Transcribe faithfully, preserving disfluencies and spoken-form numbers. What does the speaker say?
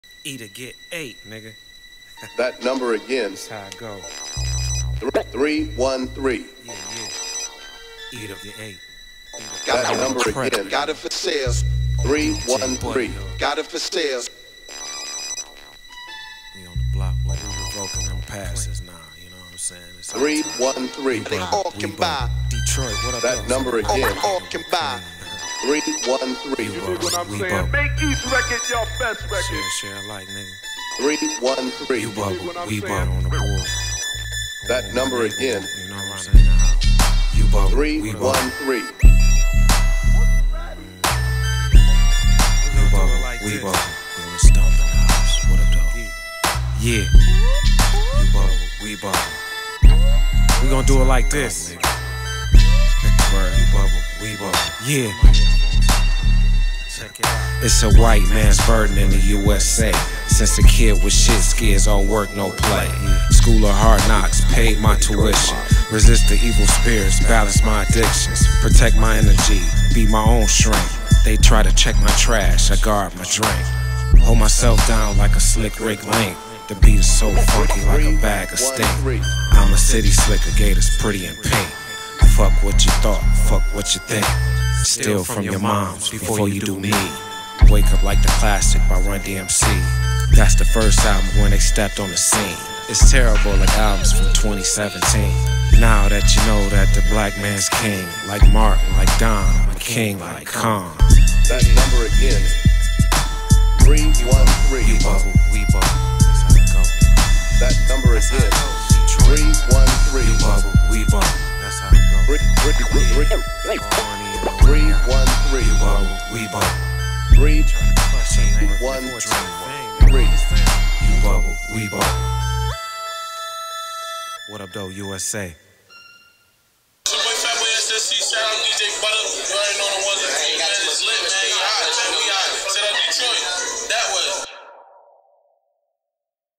Eat or get eight, nigga. That number again. That's how it go. Th- three one three. Yeah, yeah. Eat or get eight. Got that number again. Got it for sale. three one three. Got it for sale. We on the block where we revoking them passes now, you know what I'm saying? It's three one three. They all can buy. Detroit, what up? That number again. All, all can buy. three one three. You dig what I'm We saying? bubble. Make each record your best record. Share, share alike, nigga. three one three. You what bubble, I'm we saying? bubble on the board. That number again. You know what I'm saying? You bubble, three we bubble. one three. You bubble, we bubble. Doing stomp in the house. What up, dog? Yeah. You bubble, we bubble. We gonna do it like this. Word, you bubble, we bubble. Yeah. Check it out. It's a white man's burden in the U S A. Since a kid with shit skids, all work, no play. School of hard knocks, paid my tuition. Resist the evil spirits, balance my addictions. Protect my energy, be my own strength. They try to check my trash, I guard my drink. Hold myself down like a slick Rick Link. The beat is so funky like a bag of stink. I'm a city slicker, gators pretty and pink. Fuck what you thought, fuck what you think. Steal from your moms before you do me. Wake up like the classic by Run D M C. That's the first album when they stepped on the scene. It's terrible like albums from twenty seventeen. Now that you know that the black man's king, like Martin, like Don, I'm a king like Khan. That number again. three one three. You bubble, we bubble. That's how it go. That number again. three one three. You bubble, we bubble. That's how it go. three one three. You bubble, we bubble. three one three. You bubble, we bubble. What up, though, U S A? Fatboy S S C, shout out D J Butter. You already know the ones that man is lit, man.